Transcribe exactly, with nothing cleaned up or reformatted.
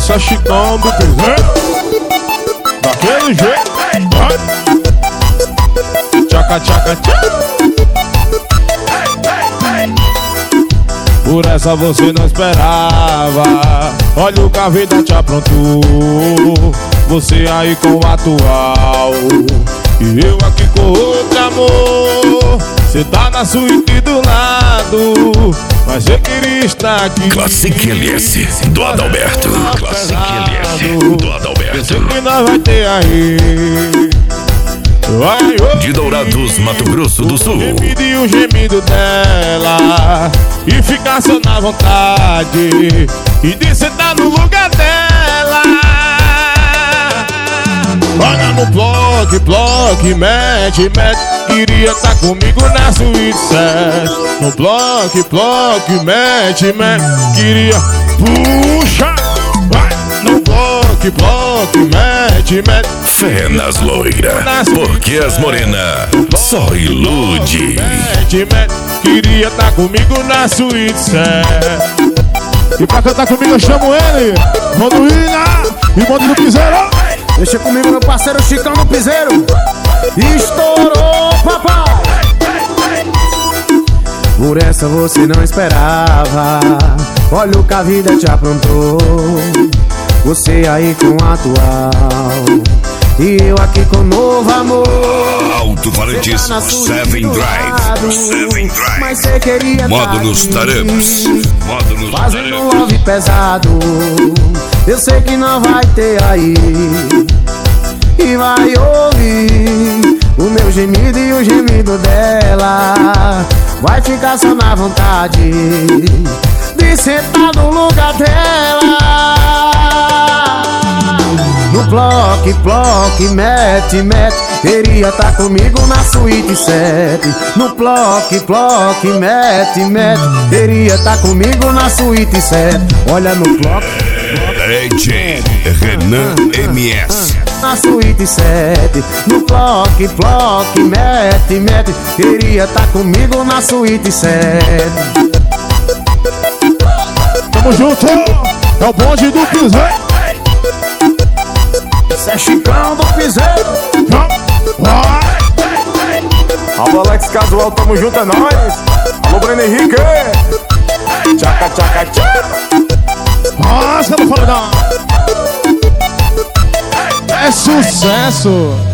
Esse é Chicão do Piseiro. Daquele jeito, vai. Tchaca, tchaca, tchaca. Por essa você não esperava. Olha o que a vida te aprontou. Você aí com o atual e eu aqui com outro amor. Cê tá na suíte do lado, mas eu queria estar aqui. Classic L S do Adalberto. Classic L S do Adalberto. Eu sei que nós vai ter aí. Ai, oh, de Dourados, Mato Grosso do Sul. Eu pedi o gemido dela e ficar só na vontade e de sentar no lugar dela. Olha no bloco, bloco, mete, mete. Queria tá comigo na suíte sete. No bloco, bloco, mete, mete. Queria, puxa, vai. No bloco, bloco, mete, mete. Fé nas loiras, porque as morenas só ilude. Mete, mete. Queria tá comigo na suíte sete. E pra cantar comigo eu chamo ele, Ronduína e Bonde do Piseiro. Deixa comigo meu parceiro Chicão do Piseiro. Estourou, papai. Por essa você não esperava. Olha o que a vida te aprontou. Você aí com o atual e eu aqui com novo amor. Alto-falantes tá Seven Drive. Seven Drive. Mas você queria Módulos tá Taramps. Módulos fazendo Taramps. love pesado. Eu sei que não vai ter aí. E vai ouvir o meu gemido e o gemido dela. Vai ficar só na vontade de sentar no lugar dela. No bloco, bloco, mete, mete. Queria tá comigo na suíte sete. No bloco, bloco, mete, mete. Queria tá comigo na suíte sete. Olha no bloco. D J Renan M S. Na suíte sete. No bloco, bloco, mete, mete. Queria tá comigo na suíte sete. Tamo junto, é o bonde do Piseiro. Esse é Chicão do Piseiro. Alô Alex Casual, tamo junto, é nóis. Alô Breno Henrique. Tchaca, tchaca, tchaca. Nossa, não fala não. É sucesso.